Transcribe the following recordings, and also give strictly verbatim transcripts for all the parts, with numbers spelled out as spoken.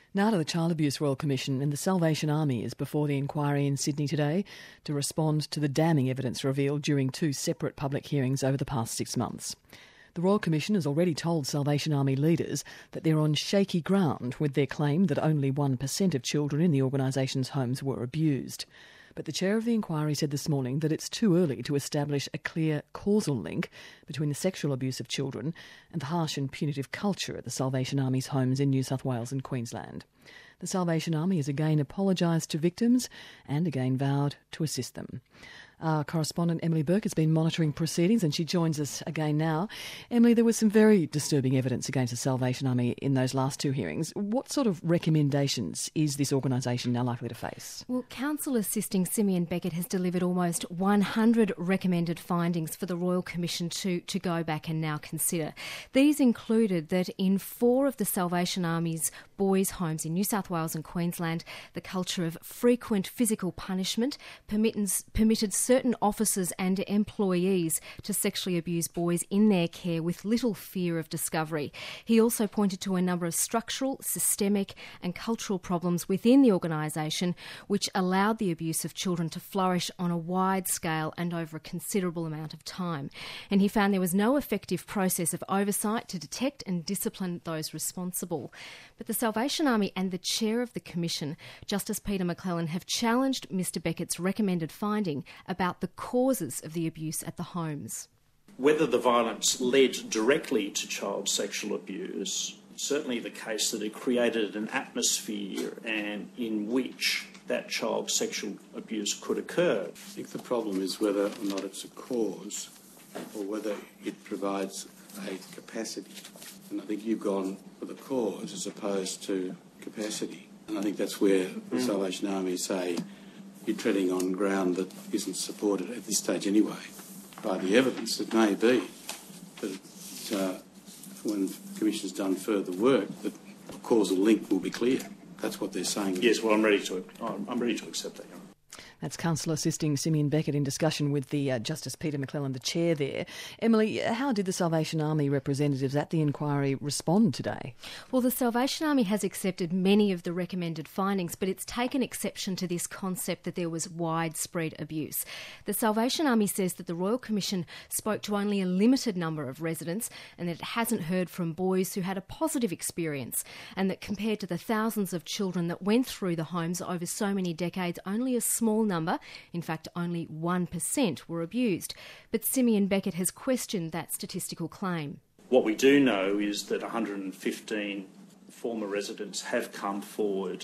NADA, the Child Abuse Royal Commission, and the Salvation Army is before the inquiry in Sydney today to respond to the damning evidence revealed during two separate public hearings over the past six months. The Royal Commission has already told Salvation Army leaders that they're on shaky ground with their claim that only one percent of children in the organisation's homes were abused. But the chair of the inquiry said this morning that it's too early to establish a clear causal link between the sexual abuse of children and the harsh and punitive culture at the Salvation Army's homes in New South Wales and Queensland. The Salvation Army has again apologised to victims and again vowed to assist them. Our correspondent Emily Burke has been monitoring proceedings and she joins us again now. Emily, there was some very disturbing evidence against the Salvation Army in those last two hearings. What sort of recommendations is this organisation now likely to face? Well, Counsel Assisting Simeon Beckett has delivered almost one hundred recommended findings for the Royal Commission to, to go back and now consider. These included that in four of the Salvation Army's boys' homes in New South Wales and Queensland, the culture of frequent physical punishment permitted certain officers and employees to sexually abuse boys in their care with little fear of discovery. He also pointed to a number of structural, systemic and cultural problems within the organisation which allowed the abuse of children to flourish on a wide scale and over a considerable amount of time. And he found there was no effective process of oversight to detect and discipline those responsible. But the Salvation Army and the chair of the Commission, Justice Peter McClellan, have challenged Mr Beckett's recommended finding about the causes of the abuse at the homes. Whether the violence led directly to child sexual abuse, certainly the case that it created an atmosphere and in which that child sexual abuse could occur. I think the problem is whether or not it's a cause or whether it provides a capacity. And I think you've gone for the cause as opposed to capacity. And I think that's where the mm. Salvation Army say you're treading on ground that isn't supported at this stage anyway by the evidence. It may be that uh, when the Commission's done further work, that a causal link will be clear. That's what they're saying. Yes, well, I'm ready to. I'm ready to accept that. That's Counsel Assisting Simeon Beckett in discussion with the uh, Justice Peter McClellan, the chair there. Emily, how did the Salvation Army representatives at the inquiry respond today? Well, the Salvation Army has accepted many of the recommended findings, but it's taken exception to this concept that there was widespread abuse. The Salvation Army says that the Royal Commission spoke to only a limited number of residents and that it hasn't heard from boys who had a positive experience, and that compared to the thousands of children that went through the homes over so many decades, only a small number, in fact only one percent, were abused. But Simeon Beckett has questioned that statistical claim. What we do know is that one hundred fifteen former residents have come forward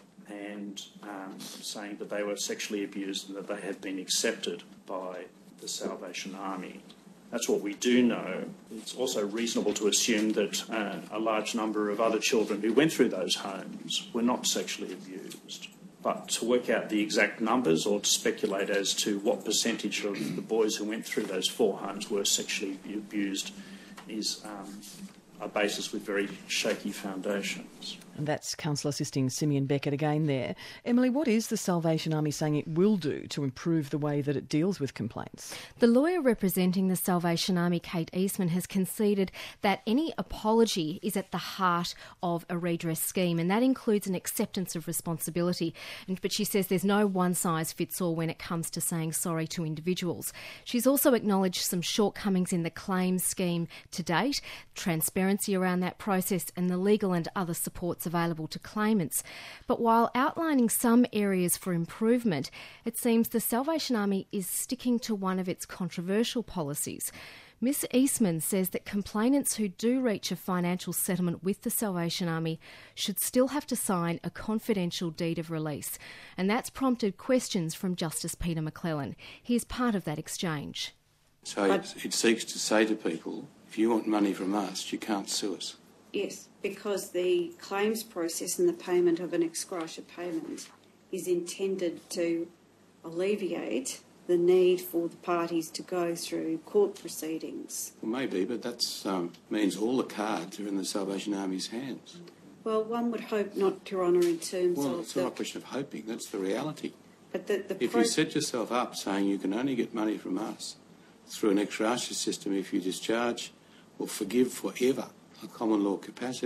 and um, saying that they were sexually abused and that they have been accepted by the Salvation Army. That's what we do know. It's also reasonable to assume that uh, a large number of other children who went through those homes were not sexually abused. But to work out the exact numbers or to speculate as to what percentage of the boys who went through those four homes were sexually abused is um, a basis with very shaky foundations. And that's Counsel Assisting Simeon Beckett again there. Emily, what is the Salvation Army saying it will do to improve the way that it deals with complaints? The lawyer representing the Salvation Army, Kate Eastman, has conceded that any apology is at the heart of a redress scheme, and that includes an acceptance of responsibility. But she says there's no one-size-fits-all when it comes to saying sorry to individuals. She's also acknowledged some shortcomings in the claims scheme to date, transparency around that process and the legal and other supports available to claimants. But while outlining some areas for improvement, it seems the Salvation Army is sticking to one of its controversial policies. Miss Eastman says that complainants who do reach a financial settlement with the Salvation Army should still have to sign a confidential deed of release, and that's prompted questions from Justice Peter McClellan. Here's part of that exchange. So it, it seeks to say to people, if you want money from us, you can't sue us. Yes, because the claims process and the payment of an ex gratia payment is intended to alleviate the need for the parties to go through court proceedings. Well, maybe, but that um, means all the cards are in the Salvation Army's hands. Well, one would hope not, Your Honour, in terms well, of... Well, it's the, not a question of hoping, that's the reality. But the, the if pro- you set yourself up saying you can only get money from us through an ex gratia system if you discharge or forgive forever a common law capacity,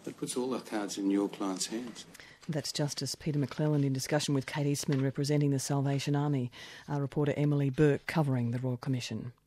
That puts all the cards in your client's hands. That's Justice Peter McClelland in discussion with Kate Eastman representing the Salvation Army. Our reporter Emily Burke covering the Royal Commission.